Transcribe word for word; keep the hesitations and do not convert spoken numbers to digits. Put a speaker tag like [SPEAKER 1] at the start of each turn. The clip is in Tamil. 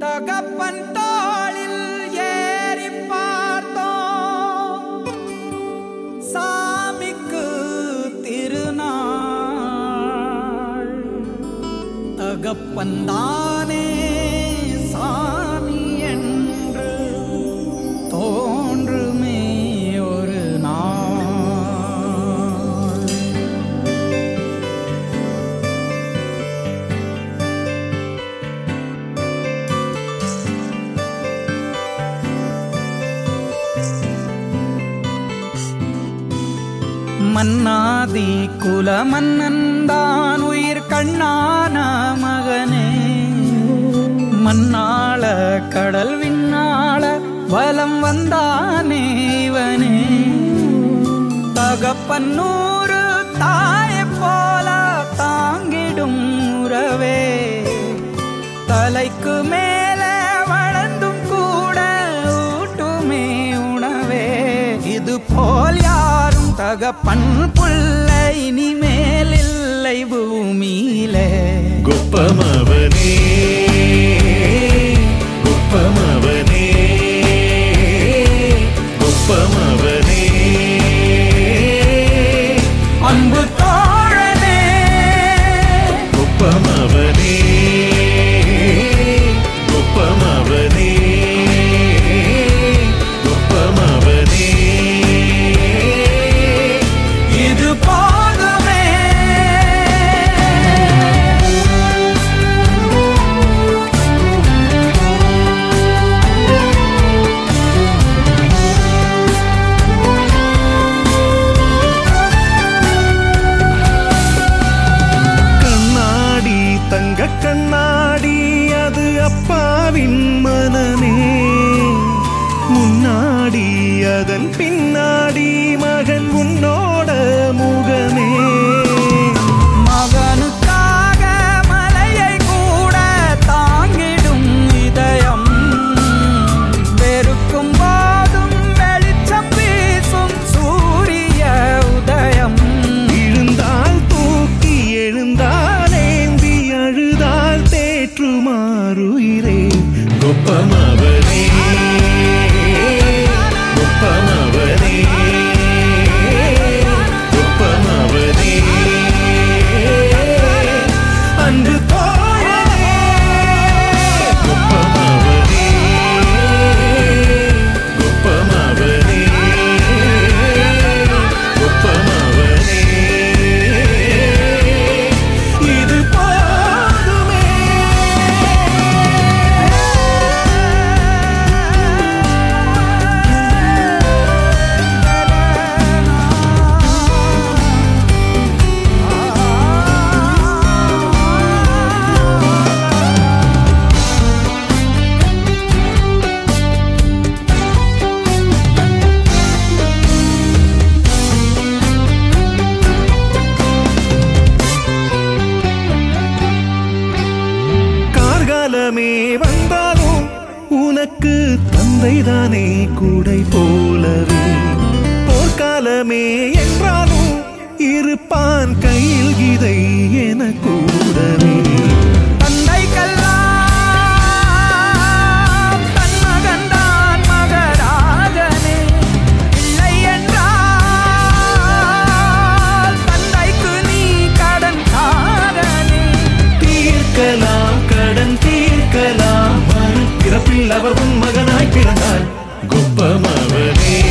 [SPEAKER 1] தகப்பன் தோளில் ஏறி பார்த்தோம் சாமிக்கு திருநாள். தகப்பன் தானே சாமி என்று தோன்றுமே ஒரு நாள். மன்னாதி குல மன்னன்தான் உயிர் கண்ணான மகனே. மண்ணாள கடல் விண்ணாள வலம் வந்தானே இவனே. தகப்பன் நூறு தாயை போல தாங்கிடும் உறவே. தலைக்கு மேலே வளர்ந்தும் கூட ஊட்டுமே உணவே. இது போல் யாரும் தகப்பன் புள்ள இனிமேல் இல்லை பூமியிலே.
[SPEAKER 2] குப்பமவனே குப்பமவனே குப்பமவனே
[SPEAKER 1] அன்பு தோழனே.
[SPEAKER 2] குப்பமவனே குப்பமவனே குப்பமவனே
[SPEAKER 1] இது போதுமே.
[SPEAKER 2] கண்ணாடி தங்க கண்ணாடி அது அப்பாவின் மனமே. முன்னாடி அதன் பின்னாடி மகன் உன்னோட முகமே.
[SPEAKER 1] மகனுக்காக மலையை கூட தாங்கிடும் இதயம். வெறுக்கும் போதும் வெளிச்சம் வீசும் சூரிய உதயம்.
[SPEAKER 2] விழுந்தால் தூக்கி எழுந்தால் ஏந்தி அழுதால் தேற்றுமாறுயிரே. குப்பமவனே குப்பமவனே குப்பமவனே அன்பு தோழனே. குப்பமவனே குப்பமவனே குப்பமவனே இது போதுமே. கார்காலமே வந்தாலும் உனக்கு தந்தைதானே கூடை போலவே. போர்க்காலமே என்றாலும் இருப்பான் கையில் கீதை என கூடவே.
[SPEAKER 1] தந்தைக்கெல்லாம் தன் மகன்தான் மகராஜனே. இல்லை என்றால் தந்தைக்கு நீ கடன் காரனே.
[SPEAKER 2] தீர்க்கலாம் கடன் தீர்க்கலாம் மறுபிறப்பில் அவர் உன் மகனாய் பிறந்தார். குப்பமவனே